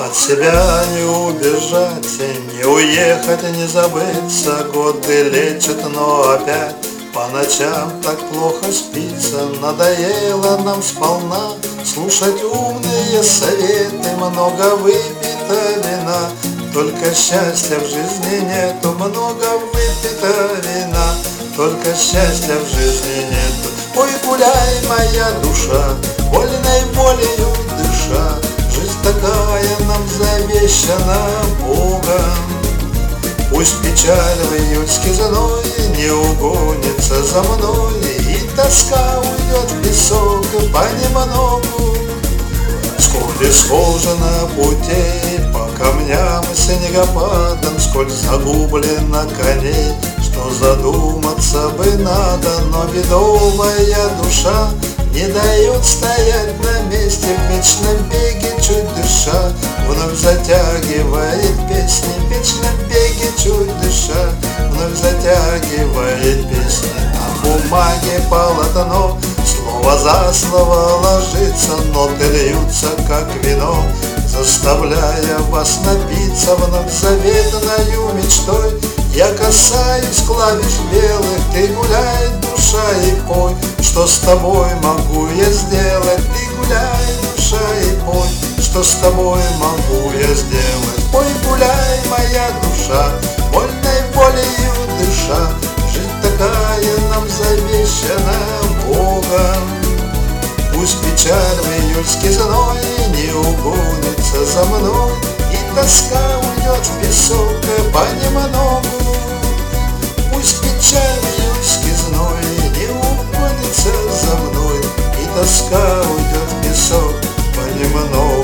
От себя не убежать, не уехать, не забыться. Годы лечат, но опять по ночам так плохо спится. Надоело нам сполна слушать умные советы. Много выпито вина, только счастья в жизни нету. Много выпито вина, только счастья в жизни нету. Ой, гуляй, моя душа, вольной волею дыша. Жизнь такая нам завещана Богом. Пусть печаль в июльский зной не угонится за мной, и тоска уйдет в песок понемногу. Сколь схожено путей по камням и снегопадам, сколь загублено коней, что задуматься бы надо. Но бедовая душа не дает стоять на месте, в вечном беге чуть дыша вновь затягивает песни. В вечном беге чуть дыша вновь затягивает песни. На бумаге полотно слово за слово ложится, ноты льются как вино, заставляя вас напиться вновь заветною мечтой. Я касаюсь клавиш белых, ты гуляй, душа, и пой. Что с тобой могу я сделать? Ты гуляй, душа, и пой. Что с тобой могу я сделать? Ой, гуляй, моя душа, вольной волею дыша. Жизнь такая нам завещана Богом. Пусть печаль в июльский зной не угонится за мной, и тоска уйдет в песок понемногу. Пусть печаль в июльский зной не угонится за мной, и тоска уйдет в песок понемногу.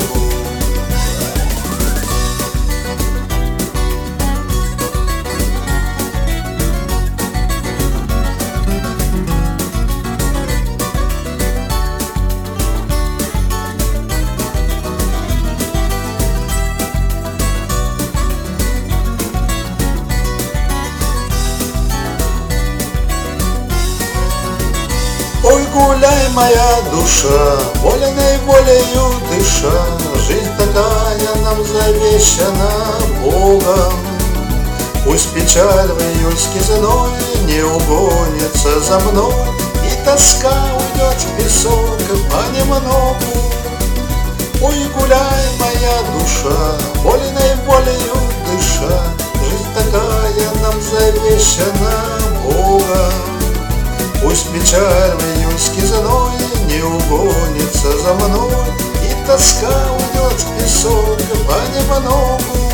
Ой, гуляй, моя душа, вольной волею дыша. Жизнь такая нам завещана Богом. Пусть печаль в июльский зной не угонится за мной, и тоска уйдет в песок понемногу. Ой, гуляй, моя душа, вольной волею дыша. Жизнь такая нам завещана Богом. Пусть печаль в июльский зной не угонится за мной, и тоска уйдет в песок понемногу.